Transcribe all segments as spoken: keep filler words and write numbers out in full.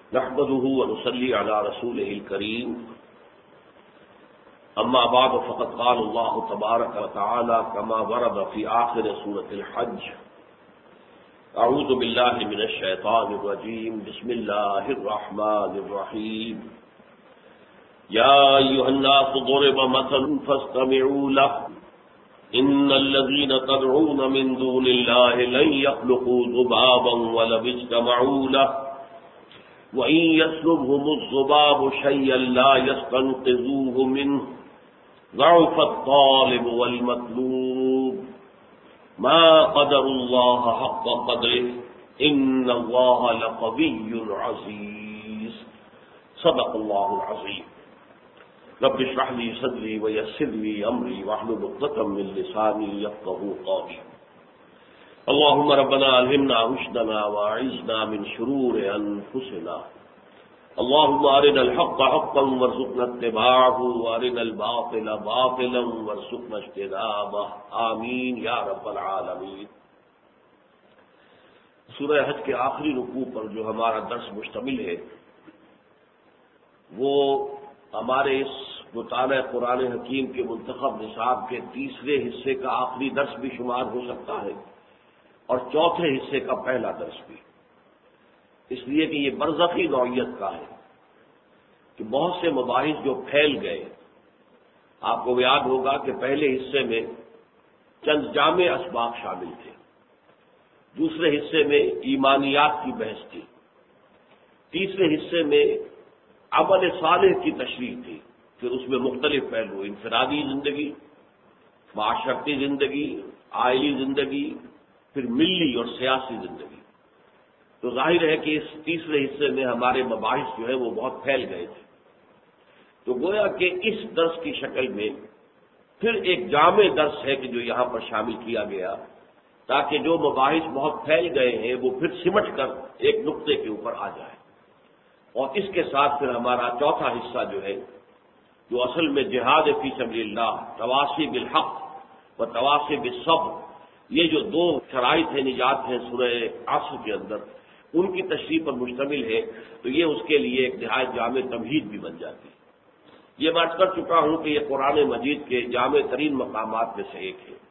نحمده ونصلي على رسوله الكريم اما بعد فقد قال الله تبارك وتعالى كما ورد في آخر سورة الحج اعوذ بالله من الشيطان الرجيم بسم الله الرحمن الرحيم يا أيها الناس ضرب مثل فاستمعوا له إن الذين تدعون من دون الله لن يخلقوا ذبابا ولو اجتمعوا له وَإِن يَسْلُبْهُمُ الذُّبَابُ شَيْئًا لَّا يَسْتَنقِذُوهُ مِنْهُ ضَعُفَ الطَّالِبُ وَالْمَطْلُوبُ مَا قَدَرُوا اللَّهَ حَقَّ قَدْرِهِ إِنَّ اللَّهَ لَقَوِيٌّ عَزِيزٌ صدق الله العظيم رب اشرح لي صدري ويسر لي أمري واحلل عقدة من لساني يفقهوا قولي اللهم ربنا ألهمنا رشدنا وأعذنا من شرور أنفسنا اللهم أرنا الحق حقا وارزقنا اتباعه وأرنا الباطل باطلا وارزقنا اجتنابه آمین یا رب العالمین۔ سورہ حج کے آخری رکوع پر جو ہمارا درس مشتمل ہے وہ ہمارے اس مطالعہ قرآن حکیم کے منتخب نصاب کے تیسرے حصے کا آخری درس بھی شمار ہو سکتا ہے اور چوتھے حصے کا پہلا درس بھی، اس لیے کہ یہ برزخی نوعیت کا ہے کہ بہت سے مباحث جو پھیل گئے، آپ کو یاد ہوگا کہ پہلے حصے میں چند جامع اسباق شامل تھے، دوسرے حصے میں ایمانیات کی بحث تھی، تیسرے حصے میں عمل صالح کی تشریح تھی، پھر اس میں مختلف پہلو، انفرادی زندگی، معاشرتی زندگی، عائلی زندگی، پھر ملی اور سیاسی زندگی۔ تو ظاہر ہے کہ اس تیسرے حصے میں ہمارے مباحث جو ہے وہ بہت پھیل گئے تھے، تو گویا کہ اس درس کی شکل میں پھر ایک جامع درس ہے کہ جو یہاں پر شامل کیا گیا، تاکہ جو مباحث بہت پھیل گئے ہیں وہ پھر سمٹ کر ایک نقطے کے اوپر آ جائے، اور اس کے ساتھ پھر ہمارا چوتھا حصہ جو ہے، جو اصل میں جہاد فی سبیل اللہ، تواصی بالحق و تواصی بالصبر، یہ جو دو شرائط ہیں نجات ہیں سورہ عصر کے اندر، ان کی تشریح پر مشتمل ہے، تو یہ اس کے لیے ایک نہایت جامع تمہید بھی بن جاتی ہے۔ یہ بات کر چکا ہوں کہ یہ قرآن مجید کے جامع ترین مقامات میں سے ایک ہے۔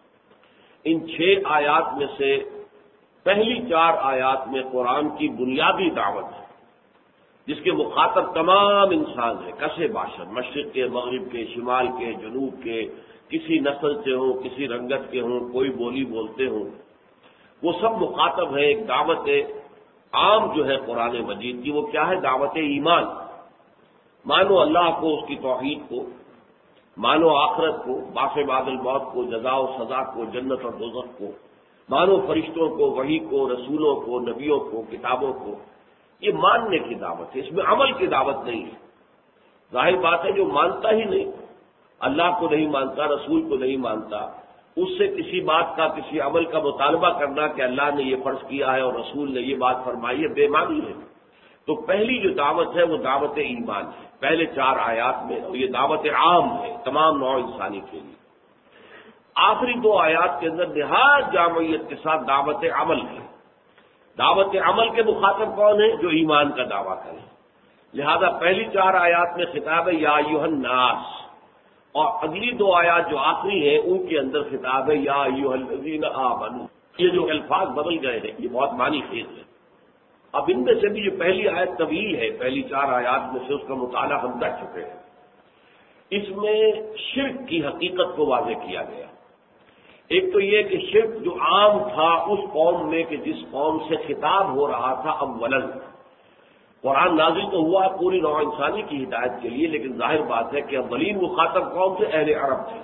ان چھ آیات میں سے پہلی چار آیات میں قرآن کی بنیادی دعوت ہے، جس کے مخاطب تمام انسان ہیں، کسے باشد، مشرق کے، مغرب کے، شمال کے، جنوب کے، کسی نسل سے ہوں، کسی رنگت کے ہوں، کوئی بولی بولتے ہوں، وہ سب مخاطب ہیں۔ ایک دعوت عام جو ہے قرآن مجید کی، وہ کیا ہے؟ دعوت ایمان۔ مانو اللہ کو، اس کی توحید کو، مانو آخرت کو، بعث بعد الموت کو، جزا و سزا کو، جنت اور دوزخ کو، مانو فرشتوں کو، وحی کو، رسولوں کو، نبیوں کو، کتابوں کو۔ یہ ماننے کی دعوت ہے، اس میں عمل کی دعوت نہیں ہے۔ ظاہر بات ہے جو مانتا ہی نہیں، اللہ کو نہیں مانتا، رسول کو نہیں مانتا، اس سے کسی بات کا، کسی عمل کا مطالبہ کرنا کہ اللہ نے یہ فرض کیا ہے اور رسول نے یہ بات فرمائی ہے، بے معنی ہے۔ تو پہلی جو دعوت ہے وہ دعوت ایمان ہے، پہلے چار آیات میں، اور یہ دعوت عام ہے تمام نوع انسانی کے لیے۔ آخری دو آیات کے اندر نہایت جامعیت کے ساتھ دعوت عمل ہے۔ دعوت عمل کے مخاطب کون ہیں؟ جو ایمان کا دعویٰ کریں۔ لہذا پہلی چار آیات میں خطاب ہے یا ایھا الناس، اور اگلی دو آیات جو آخری ہیں ان کے اندر خطاب ہے یا ایھا الذین آمنوا۔ یہ جو الفاظ بدل گئے ہیں یہ بہت معنی خیز ہے۔ اب ان میں سے بھی جو پہلی آیت طویل ہے، پہلی چار آیات میں سے اس کا مطالعہ ہم کر چکے ہیں، اس میں شرک کی حقیقت کو واضح کیا گیا۔ ایک تو یہ کہ شرک جو عام تھا اس قوم میں کہ جس قوم سے خطاب ہو رہا تھا، اولاً قرآن نازل تو ہوا پوری نوع انسانی کی ہدایت کے لیے، لیکن ظاہر بات ہے کہ اولین مخاطب قوم سے اہل عرب تھے۔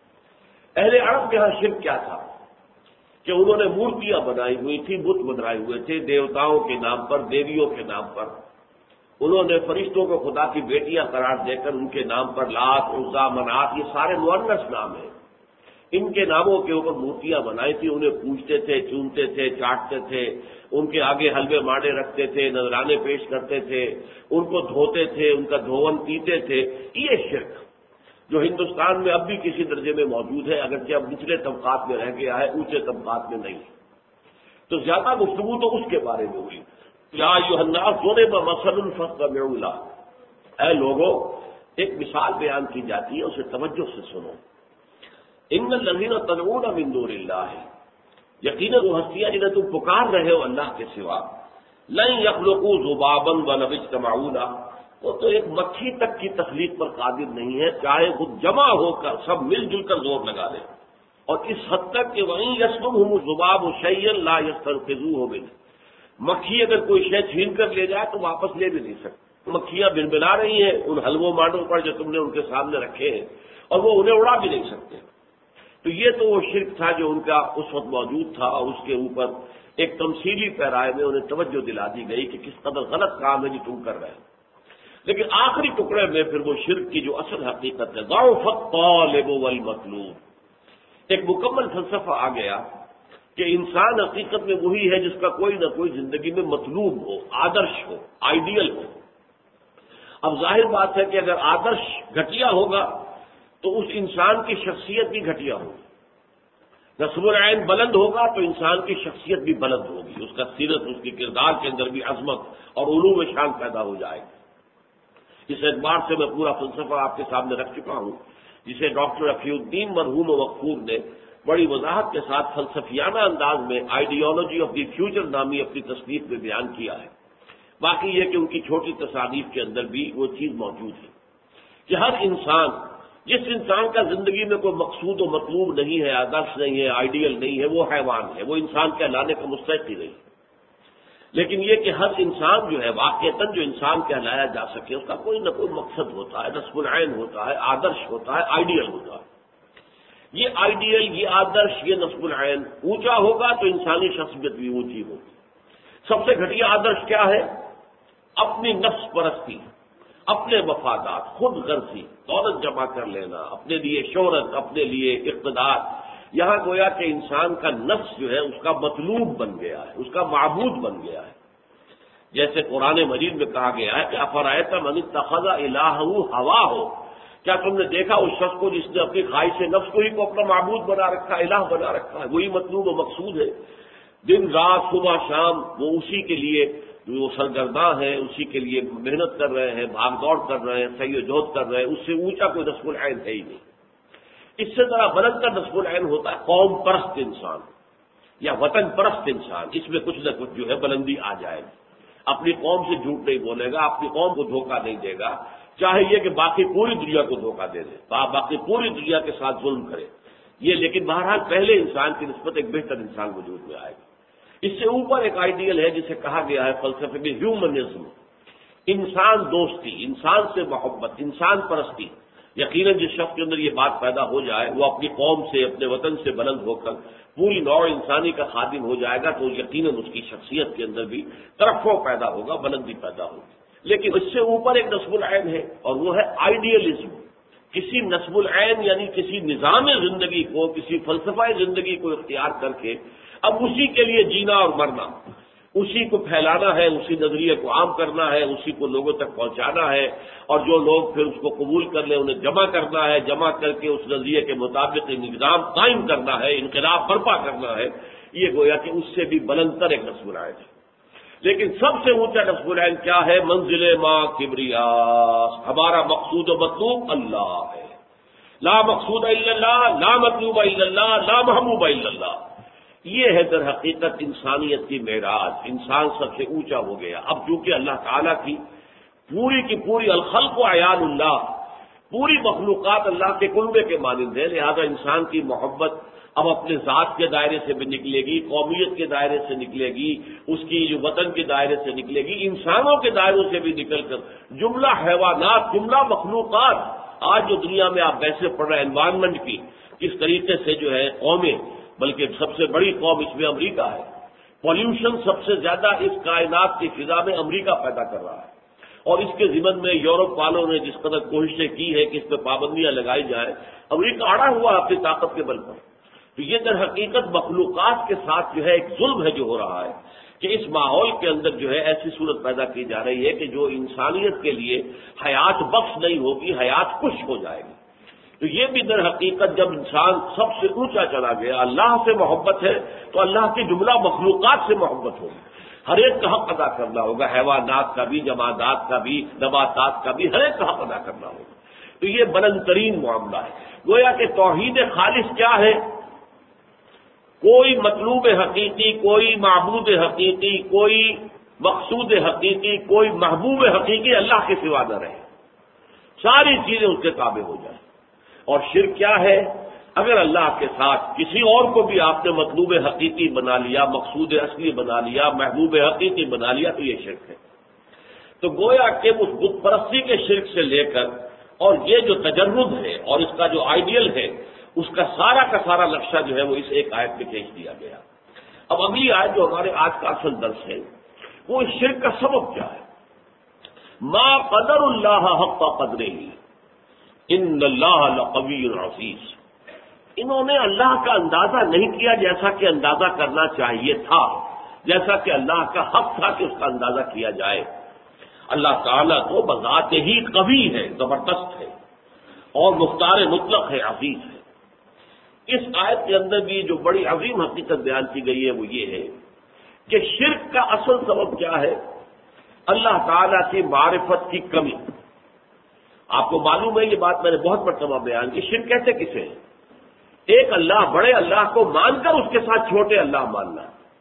اہل عرب کے ہاں شرک کیا تھا کہ انہوں نے مورتیاں بنائی ہوئی تھی، بت بنائے ہوئے تھے، دیوتاؤں کے نام پر، دیویوں کے نام پر۔ انہوں نے فرشتوں کو خدا کی بیٹیاں قرار دے کر ان کے نام پر لات، عزا، منات، یہ سارے مؤنث نام ہیں، ان کے ناموں کے اوپر مورتیاں بنائی تھی، انہیں پوجتے تھے، چومتے تھے، چاٹتے تھے، ان کے آگے حلوے ماڑے رکھتے تھے، نذرانے پیش کرتے تھے، ان کو دھوتے تھے، ان کا دھون پیتے تھے۔ یہ شرک جو ہندوستان میں اب بھی کسی درجے میں موجود ہے، اگرچہ اب نچلے طبقات میں رہ گیا ہے، اونچے طبقات میں نہیں۔ تو زیادہ گفتگو تو اس کے بارے میں ہوئی۔ یا ایھا الناس ضرب مثل فاستمعوا له، اے لوگوں ایک مثال بیان کی جاتی ہے، اسے توجہ سے سنو۔ ان الذین تدعون من دون اللہ، یقیناً وہ ہستیاں جنہیں تم پکار رہے ہو اللہ کے سوا، لن یخلقوا ذبابا ولو اجتمعوا له، وہ تو ایک مکھی تک کی تخلیق پر قادر نہیں ہے، چاہے خود جمع ہو کر سب مل جل کر زور لگا لیں، اور اس حد تک کہ وَإِن يَسْلُبْهُمُ الذُّبَابُ شَيْئًا لَا يَسْتَنقِذُوهُ مِنْهُ، مکھی اگر کوئی شے چھین کر لے جائے تو واپس لے بھی نہیں سکتے۔ مکھیاں بلبلا رہی ہیں ان حلووں مانڈوں پر جو تم نے ان کے سامنے رکھے ہیں، اور وہ انہیں اڑا بھی نہیں سکتے۔ تو یہ تو وہ شرک تھا جو ان کا اس وقت موجود تھا، اور اس کے اوپر ایک تمثیلی پیرائے میں انہیں توجہ دلا دی گئی کہ کس قدر غلط کام ہے جو تم کر رہے ہیں۔ لیکن آخری ٹکڑے میں پھر وہ شرک کی جو اصل حقیقت ہے، ضعف الطالب والمطلوب، ایک مکمل فلسفہ آ گیا کہ انسان حقیقت میں وہی ہے جس کا کوئی نہ کوئی زندگی میں مطلوب ہو، آدرش ہو، آئیڈیل ہو۔ اب ظاہر بات ہے کہ اگر آدرش گھٹیا ہوگا تو اس انسان کی شخصیت بھی گھٹیا ہوگی، نصب العین بلند ہوگا تو انسان کی شخصیت بھی بلند ہوگی، اس کا سیرت، اس کے کردار کے اندر بھی عظمت اور علو شان پیدا ہو جائے گی۔ اس اعتبار سے میں پورا فلسفہ آپ کے سامنے رکھ چکا ہوں، جسے ڈاکٹر رفیع الدین مرحوم وقفور نے بڑی وضاحت کے ساتھ فلسفیانہ انداز میں آئیڈیالوجی آف دی فیوچر نامی اپنی تصنیف میں بیان کیا ہے۔ باقی یہ کہ ان کی چھوٹی تصانیف کے اندر بھی وہ چیز موجود ہے کہ ہر انسان، جس انسان کا زندگی میں کوئی مقصود و مطلوب نہیں ہے، آدرش نہیں ہے، آئیڈیل نہیں ہے، وہ حیوان ہے، وہ انسان کہلانے کا مستحق ہی نہیں۔ لیکن یہ کہ ہر انسان جو ہے واقعتاً جو انسان کہلایا جا سکے، اس کا کوئی نہ کوئی مقصد ہوتا ہے، نصب العین ہوتا ہے، آدرش ہوتا ہے، آئیڈیل ہوتا ہے۔ یہ آئیڈیل، یہ آدرش، یہ نصب العین اونچا ہوگا تو انسانی شخصیت بھی اونچی ہوگی۔ سب سے گھٹیا آدرش کیا ہے؟ اپنی نفس پرستی، اپنے مفادات، خود غرضی، دولت جمع کر لینا، اپنے لیے شہرت، اپنے لیے اقتدار۔ یہاں گویا کہ انسان کا نفس جو ہے اس کا مطلوب بن گیا ہے، اس کا معبود بن گیا ہے۔ جیسے قرآن مجید میں کہا گیا ہے کہ افرأیت من اتخذ الہہ ہواہ، کیا تم نے دیکھا اس شخص کو جس نے اپنی خواہش نفس کو ہی کو اپنا معبود بنا رکھا ہے، الہ بنا رکھا ہے، وہی مطلوب و مقصود ہے، دن رات صبح شام وہ اسی کے لیے وہ سرگرداں ہیں، اسی کے لیے محنت کر رہے ہیں، بھاگ دوڑ کر رہے ہیں، سعی و جہد کر رہے ہیں، اس سے اونچا کوئی نصب العین ہے ہی نہیں۔ اس سے ذرا بلند کا نصب العین ہوتا ہے قوم پرست انسان یا وطن پرست انسان، اس میں کچھ نہ کچھ جو ہے بلندی آ جائے گی، اپنی قوم سے جھوٹ نہیں بولے گا، اپنی قوم کو دھوکہ نہیں دے گا، چاہے یہ کہ باقی پوری دنیا کو دھوکہ دے دے، باقی پوری دنیا کے ساتھ ظلم کرے یہ، لیکن بہرحال پہلے انسان کی نسبت ایک بہتر انسان وجود میں آئے گا۔ اس سے اوپر ایک آئیڈیل ہے جسے کہا گیا ہے فلسفے میں ہیومنزم، انسان دوستی، انسان سے محبت، انسان پرستی۔ یقیناً جس شخص کے اندر یہ بات پیدا ہو جائے وہ اپنی قوم سے، اپنے وطن سے بلند ہو کر پوری نوع انسانی کا خادم ہو جائے گا، تو یقیناً اس کی شخصیت کے اندر بھی ترفع پیدا ہوگا، بلندی پیدا ہوگی۔ لیکن اس سے اوپر ایک نصب العین ہے اور وہ ہے آئیڈیلزم، کسی نصب العین یعنی کسی نظام زندگی کو، کسی فلسفہ زندگی کو اختیار کر کے اب اسی کے لیے جینا اور مرنا، اسی کو پھیلانا ہے، اسی نظریے کو عام کرنا ہے، اسی کو لوگوں تک پہنچانا ہے، اور جو لوگ پھر اس کو قبول کر لیں انہیں جمع کرنا ہے، جمع کر کے اس نظریے کے مطابق نظام قائم کرنا ہے، انقلاب برپا کرنا ہے۔ یہ گویا کہ اس سے بھی بلند تر ایک نصب العین ہے۔ لیکن سب سے اونچا نصب العین کیا ہے؟ منزل ما کبریا، ہمارا مقصود و مطلوب اللہ ہے، لا مقصود الا اللہ، لا مطلوب الا اللہ، لا محبوب الا اللہ۔ یہ ہے در حقیقت انسانیت کی معراج، انسان سب سے اونچا ہو گیا۔ اب چونکہ اللہ تعالیٰ کی پوری کی پوری الخلق و عیال اللہ، پوری مخلوقات اللہ کے کنبے کے مانند ہے، لہذا انسان کی محبت اب اپنے ذات کے دائرے سے بھی نکلے گی، قومیت کے دائرے سے نکلے گی، اس کی جو وطن کے دائرے سے نکلے گی، انسانوں کے دائروں سے بھی نکل کر جملہ حیوانات، جملہ مخلوقات۔ آج جو دنیا میں آپ بحثیں پڑھ رہے ہیں انوائرمنٹ کی، کس طریقے سے جو ہے قومیں، بلکہ سب سے بڑی قوم اس میں امریکہ ہے، پولیوشن سب سے زیادہ اس کائنات کی فضا میں امریکہ پیدا کر رہا ہے، اور اس کے ضمن میں یورپ والوں نے جس قدر کوششیں کی ہے کہ اس پہ پابندیاں لگائی جائیں، امریکہ اڑا ہوا اپنی طاقت کے بل پر۔ تو یہ در حقیقت مخلوقات کے ساتھ جو ہے ایک ظلم ہے جو ہو رہا ہے کہ اس ماحول کے اندر جو ہے ایسی صورت پیدا کی جا رہی ہے کہ جو انسانیت کے لیے حیات بخش نہیں ہوگی، حیات کش ہو جائے گی۔ تو یہ بھی در حقیقت جب انسان سب سے اونچا چلا گیا، اللہ سے محبت ہے تو اللہ کی جملہ مخلوقات سے محبت ہوگی، ہر ایک کا حق ادا کرنا ہوگا، حیوانات کا بھی، جمادات کا بھی، نباتات کا بھی، ہر ایک کا حق ادا کرنا ہوگا۔ تو یہ بلند ترین معاملہ ہے۔ گویا کہ توحید خالص کیا ہے؟ کوئی مطلوب حقیقی، کوئی معبود حقیقی، کوئی مقصود حقیقی، کوئی محبوب حقیقی اللہ کے سوا نہ رہے، ساری چیزیں اس کے تابع ہو جائیں۔ اور شرک کیا ہے؟ اگر اللہ کے ساتھ کسی اور کو بھی آپ نے مطلوب حقیقی بنا لیا، مقصود اصلی بنا لیا، محبوب حقیقی بنا لیا، تو یہ شرک ہے۔ تو گویا کہ اس بت پرستی کے شرک سے لے کر اور یہ جو تجرد ہے اور اس کا جو آئیڈیل ہے، اس کا سارا کا سارا نقشہ جو ہے وہ اس ایک آیت میں پیش دیا گیا۔ اب اگلی آیت جو ہمارے آج کا اصل درس ہے، وہ اس شرک کا سبب کیا ہے؟ ما قدر اللہ حق قدرہ ان اللہ لقوی عزیز۔ انہوں نے اللہ کا اندازہ نہیں کیا جیسا کہ اندازہ کرنا چاہیے تھا، جیسا کہ اللہ کا حق تھا کہ اس کا اندازہ کیا جائے۔ اللہ تعالیٰ تو بذات ہی قوی ہے، زبردست ہے، اور مختار مطلق ہے، عزیز ہے۔ اس آیت کے اندر بھی جو بڑی عظیم حقیقت بیان کی گئی ہے وہ یہ ہے کہ شرک کا اصل سبب کیا ہے؟ اللہ تعالیٰ کی معرفت کی کمی۔ آپ کو معلوم ہے یہ بات میں نے بہت مرتبہ بیان کی، شرک کہتے کسے ہیں؟ ایک اللہ، بڑے اللہ کو مان کر اس کے ساتھ چھوٹے اللہ ماننا۔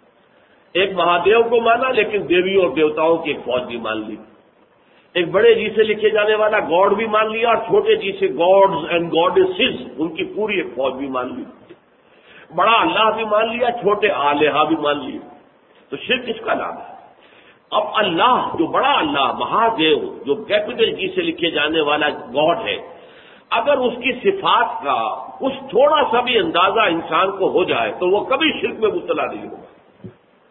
ایک مہادیو کو مانا لیکن دیویوں اور دیوتاؤں کی ایک فوج بھی مان لی۔ ایک بڑے جی سے لکھے جانے والا گاڈ بھی مان لیا اور چھوٹے جی سے گاڈز اینڈ گاڈیسز، ان کی پوری ایک فوج بھی مان لی۔ بڑا اللہ بھی مان لیا، چھوٹے آلیہ بھی مان لیے۔ تو شرک کس کا نام ہے؟ اب اللہ جو بڑا اللہ، مہادیو، جو کیپٹل جی سے لکھے جانے والا گاڈ ہے، اگر اس کی صفات کا کچھ تھوڑا سا بھی اندازہ انسان کو ہو جائے تو وہ کبھی شرک میں مبتلا نہیں ہوگا۔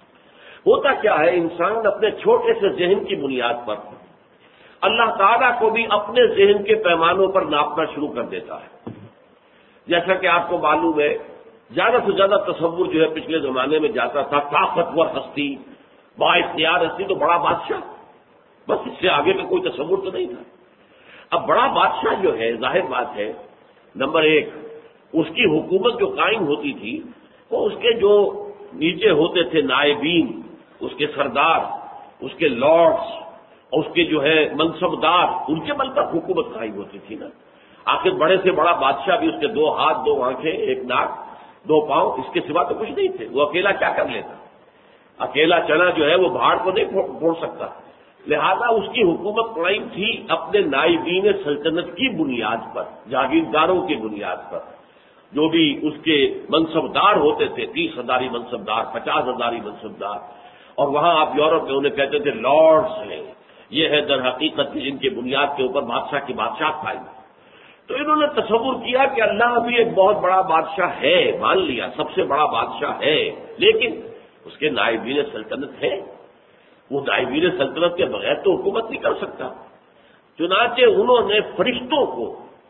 ہوتا کیا ہے، انسان اپنے چھوٹے سے ذہن کی بنیاد پر اللہ تعالیٰ کو بھی اپنے ذہن کے پیمانوں پر ناپنا شروع کر دیتا ہے۔ جیسا کہ آپ کو معلوم ہے، زیادہ سے زیادہ تصور جو ہے پچھلے زمانے میں جاتا تھا، طاقتور ہستی، با اختیار ہستی تو بڑا بادشاہ، بس اس سے آگے کا کوئی تصور تو نہیں تھا۔ اب بڑا بادشاہ جو ہے، ظاہر بات ہے، نمبر ایک، اس کی حکومت جو قائم ہوتی تھی وہ اس کے جو نیچے ہوتے تھے نائبین، اس کے سردار، اس کے لارڈز، اور اس کے جو ہے منصبدار، ان کے بل پر حکومت قائم ہوتی تھی نا۔ آخر بڑے سے بڑا بادشاہ بھی اس کے دو ہاتھ، دو آنکھیں، ایک ناک، دو پاؤں، اس کے سوا تو کچھ نہیں تھے۔ وہ اکیلا کیا کر لیتا؟ اکیلا چنا جو ہے وہ بھاڑ کو نہیں پھوڑ سکتا، لہذا اس کی حکومت قائم تھی اپنے نائبین سلطنت کی بنیاد پر، جاگیرداروں کی بنیاد پر، جو بھی اس کے منصبدار ہوتے تھے، تیس ہزاری منصبدار، پچاس ہزاری منصبدار، اور وہاں آپ یورپ میں انہیں کہتے تھے لارڈز ہیں۔ یہ ہے در حقیقت جن کے بنیاد کے اوپر بادشاہ کی بادشاہ قائم۔ تو انہوں نے تصور کیا کہ اللہ بھی ایک بہت بڑا بادشاہ ہے، مان لیا سب سے بڑا بادشاہ ہے، لیکن اس کے نائبین سلطنت ہے، وہ نائبین سلطنت کے بغیر تو حکومت نہیں کر سکتا۔ چنانچہ انہوں نے فرشتوں کو،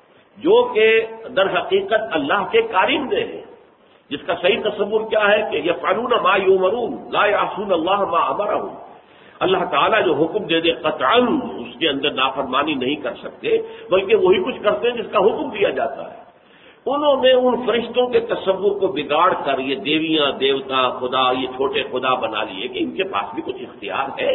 جو کہ در حقیقت اللہ کے کارندے ہیں، جس کا صحیح تصور کیا ہے کہ یفعلون ما یؤمرون لا یعصون اللہ ما امرهم، اللہ تعالیٰ جو حکم دے دے قطعاً اس کے اندر نافرمانی نہیں کر سکتے، بلکہ وہی کچھ کرتے ہیں جس کا حکم دیا جاتا ہے۔ انہوں نے ان فرشتوں کے تصور کو بگاڑ کر یہ دیویاں، دیوتا، خدا، یہ چھوٹے خدا بنا لیے کہ ان کے پاس بھی کچھ اختیار ہے۔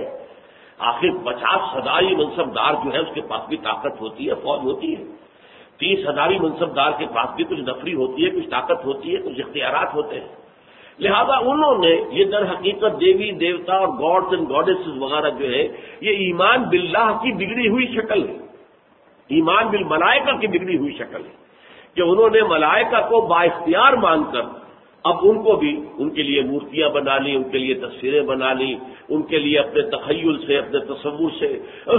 آخر پچاس ہزاری منصبدار جو ہے اس کے پاس بھی طاقت ہوتی ہے، فوج ہوتی ہے۔ تیس ہزاری منصبدار کے پاس بھی کچھ نفری ہوتی ہے، کچھ طاقت ہوتی ہے، کچھ اختیارات ہوتے ہیں۔ لہذا انہوں نے یہ در حقیقت دیوی، دیوتا اور گاڈز اینڈ گاڈیسز وغیرہ جو ہے، یہ ایمان باللہ کی بگڑی ہوئی شکل ہے، ایمان بالملائکہ کی بگڑی ہوئی شکل ہے، کہ انہوں نے ملائکہ کو با اختیار مان کر اب ان کو بھی ان کے لیے مورتیاں بنا لی، ان کے لیے تصویریں بنا لی، ان کے لیے اپنے تخیل سے، اپنے تصور سے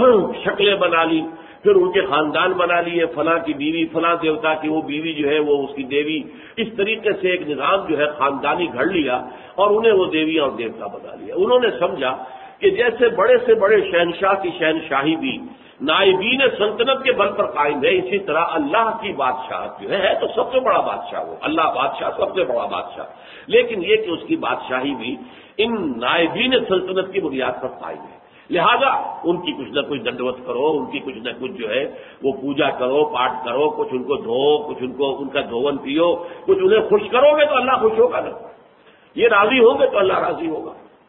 شکلیں بنا لی، پھر ان کے خاندان بنا لیے، فلاں کی بیوی فلاں دیوتا کی وہ بیوی جو ہے وہ اس کی دیوی، اس طریقے سے ایک نظام جو ہے خاندانی گھڑ لیا اور انہیں وہ دیوی اور دیوتا بنا لیا۔ انہوں نے سمجھا کہ جیسے بڑے سے بڑے شہنشاہ کی شہنشاہی بھی نائبین سلطنت کے بل پر قائم ہے، اسی طرح اللہ کی بادشاہت جو ہے تو سب سے بڑا بادشاہ وہ اللہ بادشاہ، سب سے بڑا بادشاہ، لیکن یہ کہ اس کی بادشاہی بھی ان نائبین سلطنت کی بنیاد پر قائم ہے۔ لہذا ان کی کچھ نہ کچھ دنڈوت کرو، ان کی کچھ نہ کچھ جو ہے وہ پوجا کرو، پاٹ کرو، کچھ ان کو دھو، کچھ ان کو ان کا دھون پیو، کچھ انہیں خوش کرو گے تو اللہ خوش ہوگا نا، یہ راضی ہوں گے تو اللہ راضی ہوگا۔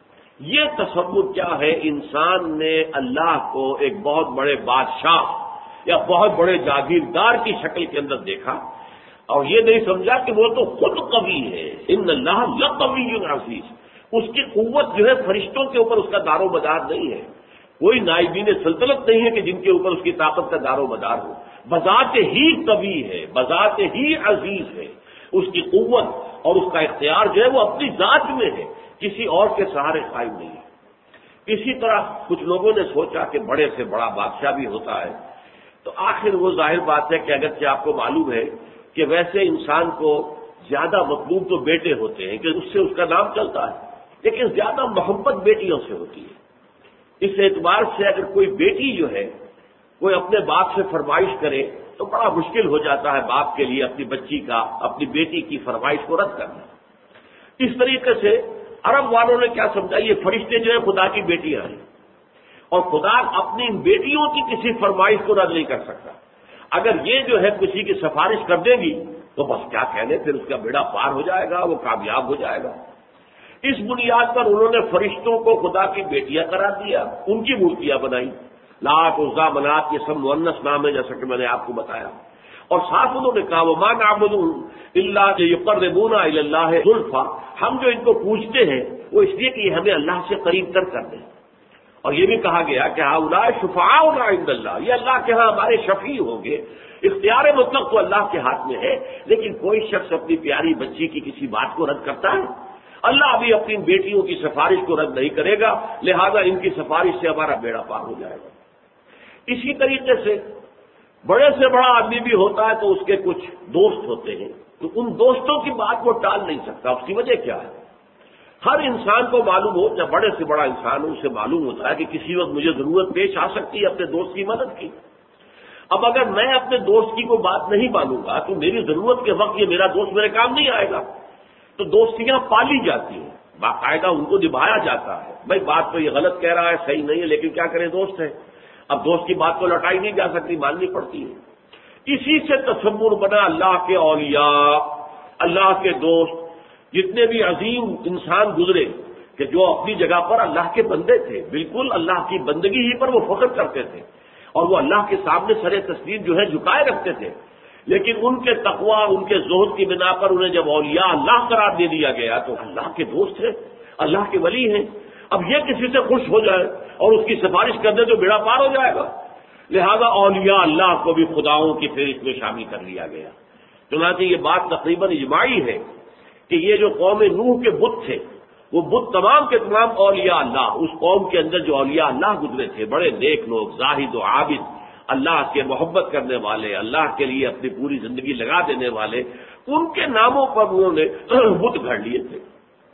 یہ تصور کیا ہے؟ انسان نے اللہ کو ایک بہت بڑے بادشاہ یا بہت بڑے جاگیردار کی شکل کے اندر دیکھا اور یہ نہیں سمجھا کہ وہ تو خود قوی ہے. ان اللہ لقوی عزیز. اس کی قوت جو ہے فرشتوں کے اوپر اس کا دار و مدار نہیں ہے. کوئی نائبین سلطنت نہیں ہے کہ جن کے اوپر اس کی طاقت کا دار و مدار ہو. بذات ہی قوی ہے، بذات ہی عزیز ہے. اس کی قوت اور اس کا اختیار جو ہے وہ اپنی ذات میں ہے، کسی اور کے سہارے قائم نہیں ہے. اسی طرح کچھ لوگوں نے سوچا کہ بڑے سے بڑا بادشاہ بھی ہوتا ہے، تو آخر وہ ظاہر بات ہے کہ اگرچہ آپ کو معلوم ہے کہ ویسے انسان کو زیادہ مطلوب تو بیٹے ہوتے ہیں کہ اس سے اس کا نام چلتا ہے، لیکن زیادہ محبت بیٹیوں سے ہوتی ہے. اس اعتبار سے اگر کوئی بیٹی جو ہے کوئی اپنے باپ سے فرمائش کرے تو بڑا مشکل ہو جاتا ہے باپ کے لیے اپنی بچی کا، اپنی بیٹی کی فرمائش کو رد کرنا. اس طریقے سے عرب والوں نے کیا سمجھا، یہ فرشتے جو ہے خدا کی بیٹیاں ہیں اور خدا اپنی بیٹیوں کی کسی فرمائش کو رد نہیں کر سکتا. اگر یہ جو ہے کسی کی سفارش کر دے گی تو بس کیا کہنے، پھر اس کا بیڑا پار ہو جائے گا، وہ کامیاب ہو جائے گا. اس بنیاد پر انہوں نے فرشتوں کو خدا کی بیٹیاں قرار دیا، ان کی مورتیاں بنائی. لات، عزا، منات یہ سب مؤنث نام ہے جیسا کہ میں نے آپ کو بتایا. اور ساتھ انہوں نے کہا وما نعبدهم الا ليقربونا الى الله زلفى. ہم جو ان کو پوجتے ہیں وہ اس لیے کہ یہ ہمیں اللہ سے قریب تر کر دیں. اور یہ بھی کہا گیا کہ هؤلاء شفعاؤنا عند الله، یہ اللہ کے ہاں ہمارے شفیع ہوں گے. اختیار مطلق تو اللہ کے ہاتھ میں ہے، لیکن کوئی شخص اپنی پیاری بچی کی کسی بات کو رد کرتا ہے؟ اللہ بھی اپنی بیٹیوں کی سفارش کو رد نہیں کرے گا، لہذا ان کی سفارش سے ہمارا بیڑا پار ہو جائے گا. اسی طریقے سے بڑے سے بڑا آدمی بھی ہوتا ہے تو اس کے کچھ دوست ہوتے ہیں، تو ان دوستوں کی بات وہ ٹال نہیں سکتا. اس کی وجہ کیا ہے؟ ہر انسان کو معلوم ہو، جب بڑے سے بڑا انسان ہو اسے معلوم ہوتا ہے کہ کسی وقت مجھے ضرورت پیش آ سکتی ہے اپنے دوست کی مدد کی. اب اگر میں اپنے دوست کی کوئی بات نہیں مانوں گا تو میری ضرورت کے وقت یہ میرا دوست میرے کام نہیں آئے گا. تو دوستیاں پالی جاتی ہیں، باقاعدہ ان کو نبھایا جاتا ہے. بھائی بات تو یہ غلط کہہ رہا ہے، صحیح نہیں ہے، لیکن کیا کریں، دوست ہے. اب دوست کی بات تو لٹائی نہیں جا سکتی، ماننی پڑتی ہے. اسی سے تصور بنا اللہ کے اولیاء، اللہ کے دوست، جتنے بھی عظیم انسان گزرے کہ جو اپنی جگہ پر اللہ کے بندے تھے، بالکل اللہ کی بندگی ہی پر وہ فخر کرتے تھے اور وہ اللہ کے سامنے سر تسلیم جو ہے جھکائے رکھتے تھے. لیکن ان کے تقوی، ان کے زہد کی بنا پر انہیں جب اولیاء اللہ قرار دے دیا گیا تو اللہ کے دوست ہیں، اللہ کے ولی ہیں. اب یہ کسی سے خوش ہو جائے اور اس کی سفارش کر دے تو بیڑا پار ہو جائے گا. لہذا اولیاء اللہ کو بھی خداؤں کی فہرست میں شامل کر لیا گیا. چنانچہ یہ بات تقریباً اجماعی ہے کہ یہ جو قوم نوح کے بت تھے وہ بت تمام کے تمام اولیاء اللہ، اس قوم کے اندر جو اولیاء اللہ گزرے تھے، بڑے نیک لوگ، زاہد و عابد، اللہ کے محبت کرنے والے، اللہ کے لیے اپنی پوری زندگی لگا دینے والے، ان کے ناموں پر انہوں نے بت گھڑ لیے تھے.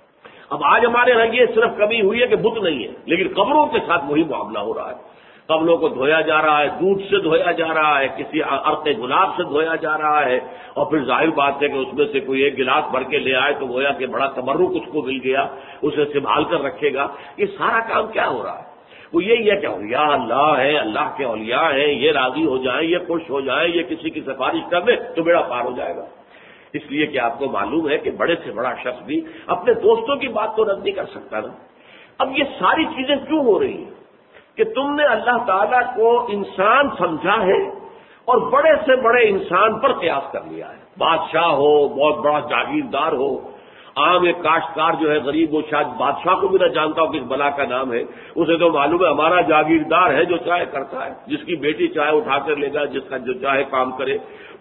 اب آج ہمارے یہاں یہ صرف کمی ہوئی ہے کہ بت نہیں ہے، لیکن قبروں کے ساتھ وہی معاملہ ہو رہا ہے. قبروں کو دھویا جا رہا ہے، دودھ سے دھویا جا رہا ہے، کسی عرق گلاب سے دھویا جا رہا ہے، اور پھر ظاہر بات ہے کہ اس میں سے کوئی ایک گلاس بھر کے لے آئے تو گویا کہ بڑا تبرک اس کو مل گیا، اسے سنبھال کر رکھے گا. یہ سارا کام کیا ہو رہا ہے؟ وہ یہی ہے کہ اولیاء اللہ ہے، اللہ کے اولیاء ہیں، یہ راضی ہو جائیں، یہ خوش ہو جائیں، یہ کسی کی سفارش کر دے تو بیڑا پار ہو جائے گا. اس لیے کہ آپ کو معلوم ہے کہ بڑے سے بڑا شخص بھی اپنے دوستوں کی بات تو رد نہیں کر سکتا نا. اب یہ ساری چیزیں کیوں ہو رہی ہیں کہ تم نے اللہ تعالیٰ کو انسان سمجھا ہے اور بڑے سے بڑے انسان پر قیاس کر لیا ہے. بادشاہ ہو، بہت بڑا جاگیردار ہو، عام ایک کاشتکار جو ہے غریب، وہ شاید بادشاہ کو بھی نہ جانتا ہو کس بلا کا نام ہے، اسے تو معلوم ہے ہمارا جاگیردار ہے جو چاہے کرتا ہے، جس کی بیٹی چاہے اٹھا کر لے گا، جس کا جو چاہے کام کرے،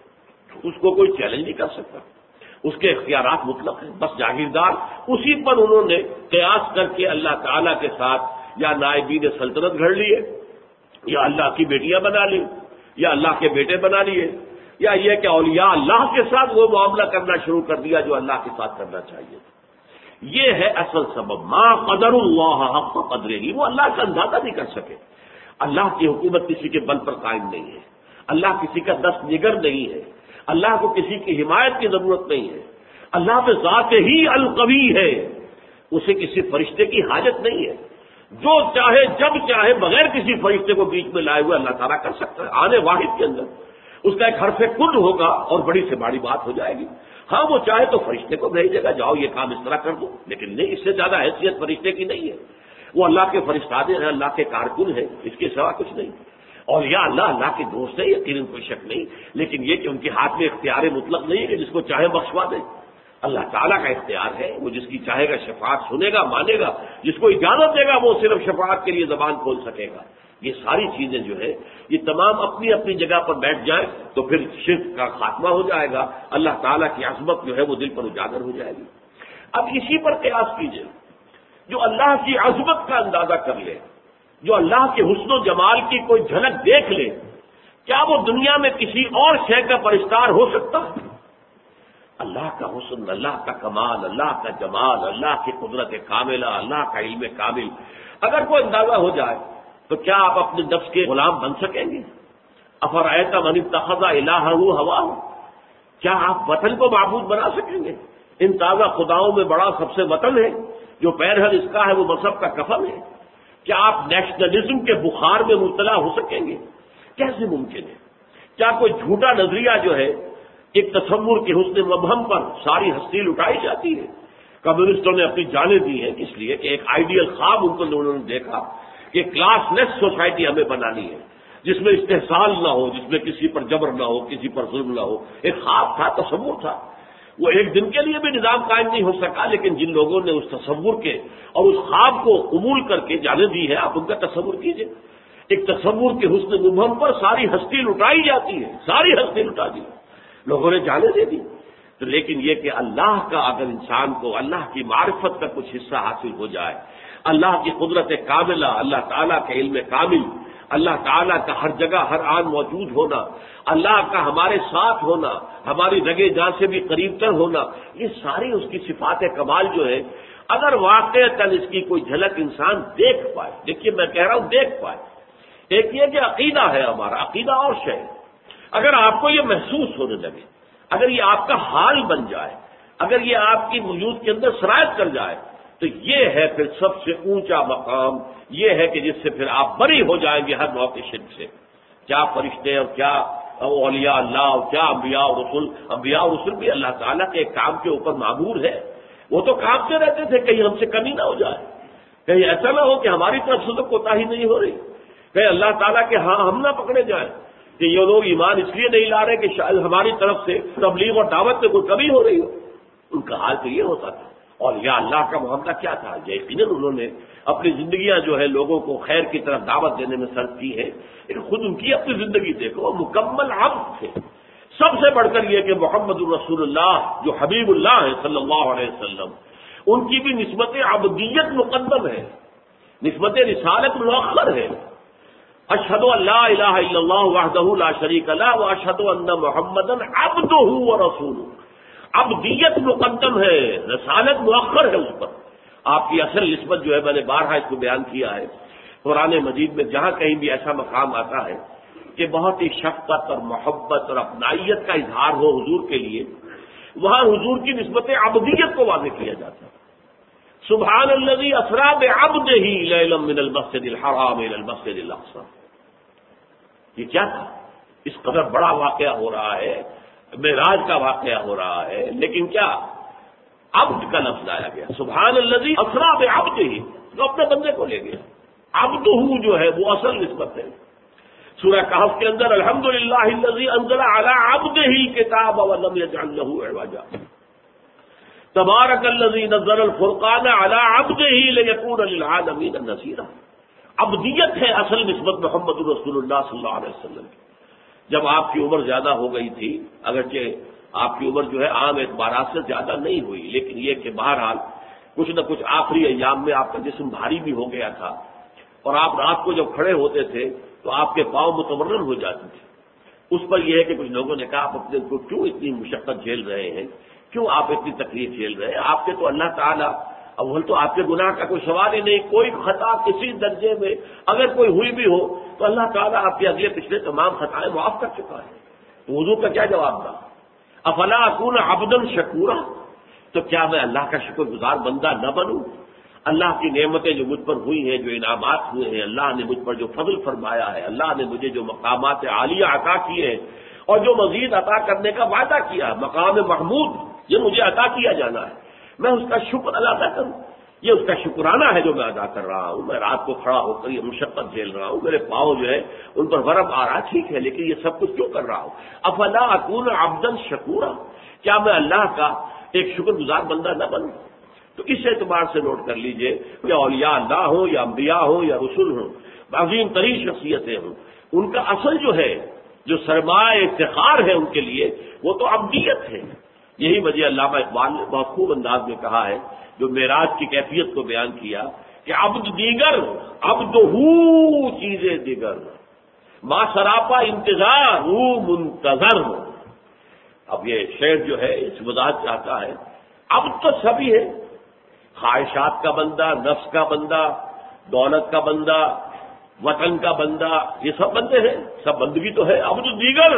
اس کو کوئی چیلنج نہیں کر سکتا، اس کے اختیارات مطلق ہیں. بس جاگیردار، اسی پر انہوں نے قیاس کر کے اللہ تعالیٰ کے ساتھ یا نائبین سلطنت گھڑ لیے، یا اللہ کی بیٹیاں بنا لی، یا اللہ کے بیٹے بنا لیے، یا یہ کہ اولیاء اللہ کے ساتھ وہ معاملہ کرنا شروع کر دیا جو اللہ کے ساتھ کرنا چاہیے. یہ ہے اصل سبب. ما قدر اللہ حق قدرہ، وہ اللہ کا اندازہ نہیں کر سکے. اللہ کی حکومت کسی کے بل پر قائم نہیں ہے، اللہ کسی کا دست نگر نہیں ہے، اللہ کو کسی کی حمایت کی ضرورت نہیں ہے. اللہ پہ ذات ہی القوی ہے، اسے کسی فرشتے کی حاجت نہیں ہے. جو چاہے جب چاہے بغیر کسی فرشتے کو بیچ میں لائے ہوئے اللہ تعالیٰ کر سکتا ہے. آنے واحد کے اندر اس کا ایک حرف کل ہوگا اور بڑی سے بڑی بات ہو جائے گی. ہاں وہ چاہے تو فرشتے کو بھیجے گا، جاؤ یہ کام اس طرح کر دو، لیکن نہیں، اس سے زیادہ حیثیت فرشتے کی نہیں ہے. وہ اللہ کے فرشتادے ہیں، اللہ کے کارکن ہیں، اس کے سوا کچھ نہیں. اور یا اللہ اللہ کے دوست ہے، یقیناً کوئی شک نہیں، لیکن یہ کہ ان کے ہاتھ میں اختیار مطلق نہیں ہے کہ جس کو چاہے بخشوا دے. اللہ تعالیٰ کا اختیار ہے، وہ جس کی چاہے گا شفاعت سنے گا، مانے گا، جس کو اجازت دے گا وہ صرف شفاعت کے لیے زبان کھول سکے گا. یہ ساری چیزیں جو ہے یہ تمام اپنی اپنی جگہ پر بیٹھ جائیں تو پھر شرک کا خاتمہ ہو جائے گا، اللہ تعالیٰ کی عظمت جو ہے وہ دل پر اجاگر ہو جائے گی. اب اسی پر قیاس کیجئے، جو اللہ کی عظمت کا اندازہ کر لے، جو اللہ کے حسن و جمال کی کوئی جھلک دیکھ لے، کیا وہ دنیا میں کسی اور شے کا پرستار ہو سکتا ہے؟ اللہ کا حسن، اللہ کا کمال، اللہ کا جمال، اللہ کی قدرت کاملہ، اللہ کا علم کامل اگر کوئی اندازہ ہو جائے تو کیا آپ اپنے نفس کے غلام بن سکیں گے؟ افرأیت من اتخذ الہہ ہواہ، کیا آپ وطن کو معبود بنا سکیں گے؟ ان تازہ خداؤں میں بڑا سب سے وطن ہے، جو پیرہن اس کا ہے وہ مذہب کا کفن ہے. کیا آپ نیشنلزم کے بخار میں مبتلا ہو سکیں گے؟ کیسے ممکن ہے؟ کیا کوئی جھوٹا نظریہ جو ہے ایک تصور کے حسن مبہم پر ساری ہستی لٹائی جاتی ہے؟ کمیونسٹوں نے اپنی جانیں دی ہیں اس لیے کہ ایک آئیڈیل خواب ان کو انہوں نے دیکھا کہ کلاس لیس سوسائٹی ہمیں بنانی ہے، جس میں استحصال نہ ہو، جس میں کسی پر جبر نہ ہو، کسی پر ظلم نہ ہو. ایک خواب تھا، تصور تھا. وہ ایک دن کے لیے بھی نظام قائم نہیں ہو سکا، لیکن جن لوگوں نے اس تصور کے اور اس خواب کو قبول کر کے جانے دی ہے، آپ ان کا تصور کیجئے. ایک تصور کے حسن مبہم پر ساری ہستی لٹائی جاتی ہے، ساری ہستی لٹا دی، لوگوں نے جانے دے دی. تو لیکن یہ کہ اللہ کا اگر انسان کو اللہ کی معرفت کا کچھ حصہ حاصل ہو جائے، اللہ کی قدرت کاملہ، اللہ تعالیٰ کے علم کامل، اللہ تعالیٰ کا ہر جگہ ہر آن موجود ہونا، اللہ کا ہمارے ساتھ ہونا، ہماری رگے جان سے بھی قریب تر ہونا، یہ ساری اس کی صفات کمال جو ہے اگر واقعتاً اس کی کوئی جھلک انسان دیکھ پائے. دیکھیے میں کہہ رہا ہوں دیکھ پائے. ایک یہ کہ عقیدہ ہے ہمارا، عقیدہ اور شے. اگر آپ کو یہ محسوس ہونے لگے، اگر یہ آپ کا حال بن جائے، اگر یہ آپ کی وجود کے اندر سرایت کر جائے، تو یہ ہے پھر سب سے اونچا مقام. یہ ہے کہ جس سے پھر آپ بری ہو جائیں گے ہر نوع کے شرک سے. کیا فرشتے اور کیا اولیاء اللہ اور کیا انبیاء اور رسول. انبیاء اور رسول بھی اللہ تعالیٰ کے ایک کام کے اوپر معمور ہے. وہ تو کامتے رہتے تھے کہیں ہم سے کمی نہ ہو جائے، کہیں ایسا نہ ہو کہ ہماری طرف سے تو کوتاہی نہیں ہو رہی، کہیں اللہ تعالیٰ کے ہاں ہم نہ پکڑے جائیں کہ یہ لوگ ایمان اس لیے نہیں لا رہے کہ شاید ہماری طرف سے تبلیغ اور دعوت میں کوئی کمی ہو رہی ہو. ان کا حال تو یہ ہوتا تھا. اور یا اللہ کا معاملہ کیا تھا؟ یقیناً انہوں نے اپنی زندگیاں جو ہے لوگوں کو خیر کی طرف دعوت دینے میں صرف کی ہے، لیکن خود ان کی اپنی زندگی دیکھو، مکمل عبد تھے. سب سے بڑھ کر یہ کہ محمد الرسول اللہ جو حبیب اللہ ہے صلی اللہ علیہ وسلم، ان کی بھی نسبت عبدیت مقدم ہے، نسبت رسالت مؤخر ہے. اشہد ان لا الہ الا اللہ وحدہ لا شریک لہ واشہد ان محمدا عبدہ ورسولہ. عبدیت مقدم ہے، رسالت مؤخر ہے اس پر. آپ کی اصل نسبت جو ہے میں نے بارہا اس کو بیان کیا ہے، قرآن مجید میں جہاں کہیں بھی ایسا مقام آتا ہے کہ بہت ہی شفقت اور محبت اور اپنائیت کا اظہار ہو حضور کے لیے، وہاں حضور کی نسبت عبدیت کو واضح کیا جاتا ہے. سبحان الذی اسری بعبدہ لیلا من المسجد الحرام الى المسجد الاقصی. یہ کیا تھا؟ اس قدر بڑا واقعہ ہو رہا ہے، معراج کا واقعہ ہو رہا ہے، لیکن کیا عبد کا لفظ لایا گیا. سبحان الذی اسری بعبدہ، جو اپنے بندے کو لے گیا. عبدہ جو ہے وہ اصل نسبت ہے. سورہ کہف کے اندر الحمدللہ الذی انزل علی عبدہ الکتاب ولم یجعل له عوجا، تبارک الذی نزل الفرقان علی عبدہ لیکون للعالمین نذیرا. عبدیت ہے اصل نسبت محمد رسول اللہ صلی اللہ علیہ وسلم کی. جب آپ کی عمر زیادہ ہو گئی تھی، اگرچہ آپ کی عمر جو ہے عام اعتبارات سے زیادہ نہیں ہوئی، لیکن یہ کہ بہرحال کچھ نہ کچھ آخری ایام میں آپ کا جسم بھاری بھی ہو گیا تھا، اور آپ رات کو جب کھڑے ہوتے تھے تو آپ کے پاؤں متورن ہو جاتے تھے. اس پر یہ ہے کہ کچھ لوگوں نے کہا آپ اپنے کو کیوں اتنی مشقت جھیل رہے ہیں، کیوں آپ اتنی تکلیف جھیل رہے ہیں؟ آپ کے تو اللہ تعالیٰ اول تو آپ کے گناہ کا کوئی سوال ہی نہیں، کوئی خطا کسی درجے میں اگر کوئی ہوئی بھی ہو تو اللہ تعالیٰ آپ کے اگلے پچھلے تمام خطائیں معاف کر چکا ہے. تو وضو کا کیا جواب تھا؟ افلا اکون عبدا شکورا، تو کیا میں اللہ کا شکر گزار بندہ نہ بنوں؟ اللہ کی نعمتیں جو مجھ پر ہوئی ہیں، جو انعامات ہوئے ہیں، اللہ نے مجھ پر جو فضل فرمایا ہے، اللہ نے مجھے جو مقامات عالیہ عطا کیے ہیں اور جو مزید عطا کرنے کا وعدہ کیا، مقام محمود یہ مجھے عطا کیا جانا ہے، میں اس کا شکر ادا نہ کروں؟ یہ اس کا شکرانہ ہے جو میں ادا کر رہا ہوں. میں رات کو کھڑا ہو کر یہ مشقت جھیل رہا ہوں, میرے پاؤں جو ہے ان پر ورم آ رہا, ٹھیک ہے, لیکن یہ سب کچھ کیوں کر رہا ہوں؟ افلا اکون عبدا شکورا, کیا میں اللہ کا ایک شکر گزار بندہ نہ بنوں؟ تو اس اعتبار سے نوٹ کر لیجئے کہ اولیاء اللہ ہوں یا انبیاء ہوں یا رسول ہوں, عظیم ترین شخصیتیں ہوں, ان کا اصل جو ہے, جو سرمایہ افتخار ہے ان کے لیے, وہ تو عبدیت ہے. یہی وجہ علامہ اقبال نے بہت خوب انداز میں کہا ہے, جو معراج کی کیفیت کو بیان کیا کہ عبد دیگر عبد ہو چیزیں دیگر, ما سراپا انتظار ہو منتظر. اب یہ شعر جو ہے اس وضاحت چاہتا ہے, عبد تو سبھی ہے, خواہشات کا بندہ, نفس کا بندہ, دولت کا بندہ, وطن کا بندہ, یہ سب بندے ہیں, سب بندگی تو ہے. عبد دیگر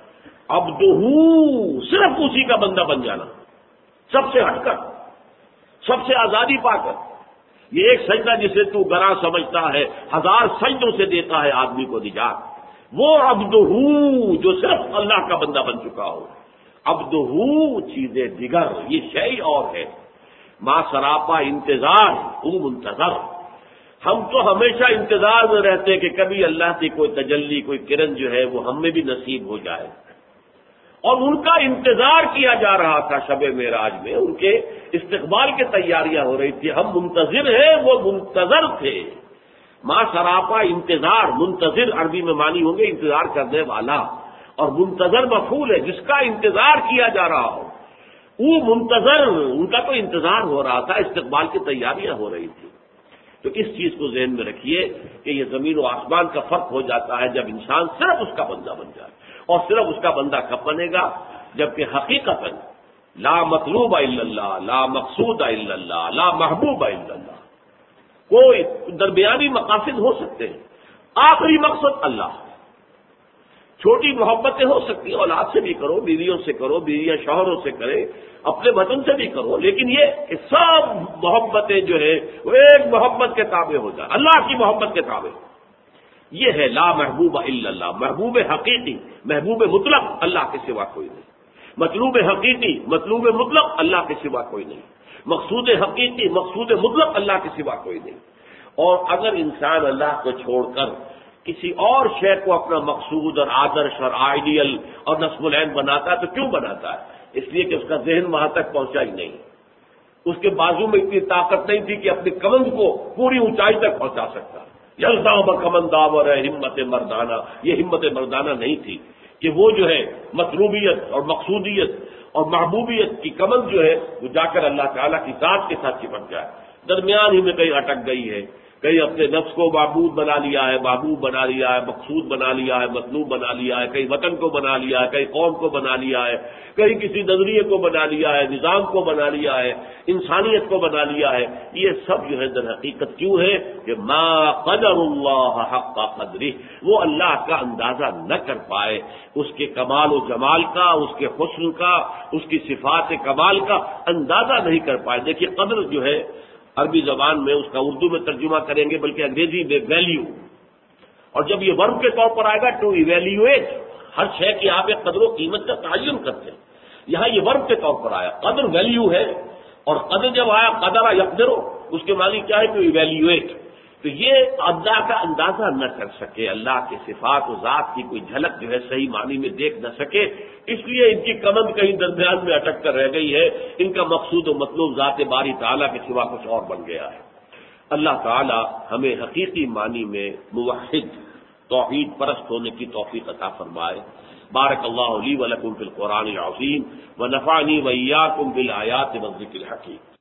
عبد ہو, صرف اسی کا بندہ بن جانا, سب سے ہٹ کر, سب سے آزادی پا کر. یہ ایک سجدہ جسے تو گراں سمجھتا ہے, ہزار سجدوں سے دیتا ہے آدمی کو نجات. وہ عبد ہو جو صرف اللہ کا بندہ بن چکا ہو. عبد ہو چیزیں دیگر, یہ شیء اور ہے. ما سراپا انتظار ہو منتظر. ہم تو ہمیشہ انتظار میں رہتے کہ کبھی اللہ کی کوئی تجلی, کوئی کرن جو ہے وہ ہم میں بھی نصیب ہو جائے, اور ان کا انتظار کیا جا رہا تھا. شب معراج میں ان کے استقبال کی تیاریاں ہو رہی تھی. ہم منتظر ہیں, وہ منتظر تھے. ما سراپا انتظار, منتظر عربی میں معنی ہوں گے انتظار کرنے والا, اور منتظر مفعول ہے جس کا انتظار کیا جا رہا ہو. وہ منتظر, ان کا تو انتظار ہو رہا تھا, استقبال کی تیاریاں ہو رہی تھی. تو اس چیز کو ذہن میں رکھیے کہ یہ زمین و آسمان کا فرق ہو جاتا ہے جب انسان صرف اس کا بندہ بن جائے. اور صرف اس کا بندہ کب بنے گا؟ جبکہ حقیقت لا مطلوب الا اللہ, لا مقصود الا اللہ, لا محبوب الا اللہ. کوئی درمیانی مقاصد ہو سکتے ہیں, آخری مقصد اللہ. چھوٹی محبتیں ہو سکتی ہیں, اولاد سے بھی کرو, بیویوں سے کرو, بیویاں شوہروں سے کرے, اپنے وطن سے بھی کرو, لیکن یہ کہ سب محبتیں جو ہے وہ ایک محبت کے تابع ہو جائے, اللہ کی محبت کے تابع. یہ ہے لا محبوب الا اللہ. محبوب حقیقی, محبوب مطلق اللہ کے سوا کوئی نہیں. مطلوب حقیقی, مطلوب مطلق اللہ کے سوا کوئی نہیں. مقصود حقیقی, مقصود مطلق اللہ کے سوا کوئی نہیں. اور اگر انسان اللہ کو چھوڑ کر کسی اور شے کو اپنا مقصود اور آدرش اور آئیڈیل اور نصب العین بناتا ہے تو کیوں بناتا ہے؟ اس لیے کہ اس کا ذہن وہاں تک پہنچا ہی نہیں. اس کے بازو میں اتنی طاقت نہیں تھی کہ اپنی کمند کو پوری اونچائی تک پہنچا سکتا. جلدا بکمن داور ہے ہمت مردانہ, یہ ہمت مردانہ نہیں تھی کہ وہ جو ہے مطلوبیت اور مقصودیت اور محبوبیت کی کمند جو ہے وہ جا کر اللہ تعالیٰ کی ذات کے ساتھ چپٹ جائے. درمیان ہی میں کہیں اٹک گئی ہے, کہیں اپنے نفس کو معبود بنا لیا ہے, محبوب بنا لیا ہے, مقصود بنا لیا ہے, مطلوب بنا لیا ہے, کہیں وطن کو بنا لیا ہے, کہیں قوم کو بنا لیا ہے, کہیں کسی نظریے کو بنا لیا ہے, نظام کو بنا لیا ہے, انسانیت کو بنا لیا ہے. یہ سب جو ہے در حقیقت کیوں ہے کہ ما قدر اللہ حق قدرہ, وہ اللہ کا اندازہ نہ کر پائے, اس کے کمال و جمال کا, اس کے حسن کا, اس کی صفات کمال کا اندازہ نہیں کر پائے. دیکھیے قدر جو ہے عربی زبان میں اس کا اردو میں ترجمہ کریں گے, بلکہ انگریزی میں ویلیو, اور جب یہ ورب کے طور پر آئے گا ٹو ایویلیویٹ, ہر شے کی آپ ایک قدر و قیمت کا تعین کرتے ہیں. یہاں یہ ورب کے طور پر آیا, قدر ویلیو ہے, اور قدر جب آیا قدر یقدر, اس کے معنی کیا ہے ٹو ایویلیویٹ. تو یہ اللہ کا اندازہ نہ کر سکے, اللہ کے صفات و ذات کی کوئی جھلک جو ہے صحیح معنی میں دیکھ نہ سکے, اس لیے ان کی کمند کہیں درمیان میں اٹک کر رہ گئی ہے. ان کا مقصود و مطلوب ذات باری تعالیٰ کے سوا کچھ اور بن گیا ہے. اللہ تعالیٰ ہمیں حقیقی معنی میں موحد توحید پرست ہونے کی توفیق عطا فرمائے. بارک اللہ لی و لکم فی القرآن العظیم و نفعنی و ایاکم بالآیات والذکر الحکیم.